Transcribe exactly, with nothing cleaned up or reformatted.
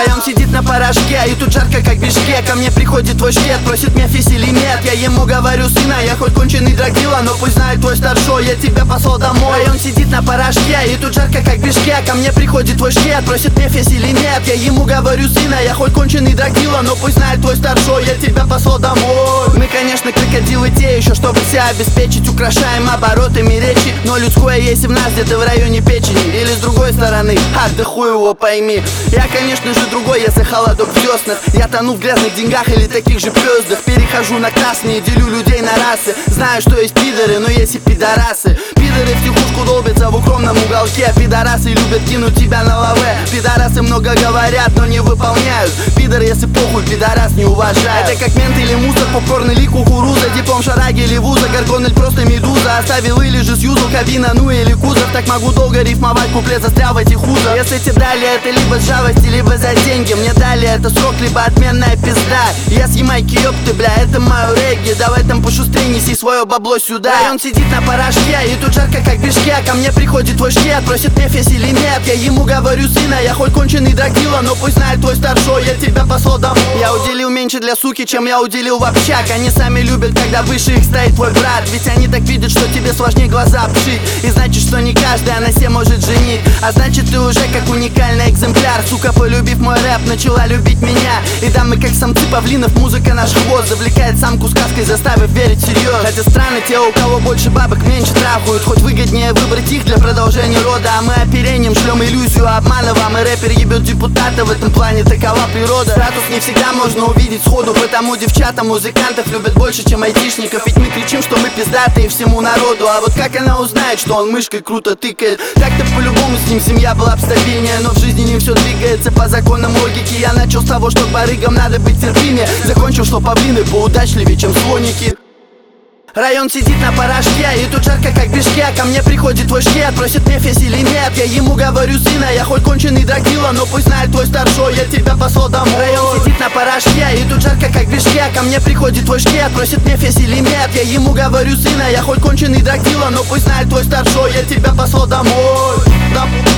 Район сидит на порошке, и тут жарко как в Бишкек. Ко мне приходит твой швед, просит Мефис или нет. Я ему говорю: сына, я хоть конченый драгила, но пусть знает твой старшой, я тебя послал домой. Район сидит на порошке, и тут жарко как в Бишкек. Ко мне приходит твой швед, просит Мефис или нет. Я ему говорю: сына, я хоть конченый драгила, но пусть знает твой старшой, я тебя послал домой. Мы, конечно, крокодилы те еще, чтобы себя обеспечить, украшаем оборотами речи, но людское есть и в нас, где-то в районе печени. Или с другой стороны, а да хуй его пойми. Я, конечно же, другой, если холодок в веснах. Я тону в грязных деньгах или таких же пёздах. Перехожу на красные, делю людей на расы. Знаю, что есть пидоры, но есть и пидорасы. Пидоры втихушку долбятся в укромном уголке. Пидорасы любят кинуть тебя на лаве. Пидорасы много говорят, но не выполняют. Пидор, если похуй, пидорас не уважает. Это как мент или мусор, попкорн или кукуруза, диплом шараги или вуза, горгон или просто медуза. Оставил или же сьюзу, кабина, ну или кузов. Так могу долго рифмовать, куплет застрял в этих хузах. Если тебе дали это либо с жалости, либо за деньги, мне дали это срок, либо отменная пизда. Я с Ямайки, ёпты, бля, это мое регги. Давай там пошустрее неси свое бабло сюда. Район сидит на порошке, и тут жарко как в Бишкек. Ко мне приходит твой швед, просит Мефис или нет. Я ему говорю: сына, я хоть конченый драгила, но пусть знает твой старшой, я тебя послал домой. Я уделил меньше для суки, чем я уделил в общак. Они сами любят, когда выше их стоит твой брат. Ведь они так видят, что тебе сложнее глаза обшить. И значит, что не каждая на все может женить. А значит, ты уже как уникальный экземпляр. Сука, полюбив мой рэп, начала любить меня. И да, мы как самцы павлинов, музыка наш хвост. Завлекает самку сказкой, заставив верить всерьез. Хотя странно, те, у кого больше бабок, меньше трахают. Хоть выгоднее выбрать их для продолжения рода. А мы оперением шлем иллюзию обмана вам. И рэпер ебет депутата, в этом плане такова природа. Статус не всегда можно увидеть сходу, потому девчата музыкантов любят больше, чем айтишников. Ведь мы кричим, что мы пиздатые всему народу. А вот как она узнает, что он мышкой круто тыкает? Так-то по-любому с ним семья была бы стабильнее, но в жизни не все двигается по законам логики. Я начал с того, что барыгам надо быть терпимее. Закончил, что павлины поудачливее, чем слоники. Район сидит на порошке, и тут жарко как в Бишкек. Ко мне приходит твой швед, просит Мефис или нет. Я ему говорю: сына, я хоть конченый драгила, но пусть знает твой старшой, я тебя послал домой. Район сидит на порошке, и тут жарко как в Бишкек. Ко мне приходит твой швед, просит Мефис или нет. Я ему говорю: сына, я хоть конченый драгила, но пусть знает твой старшой, я тебя послал домой.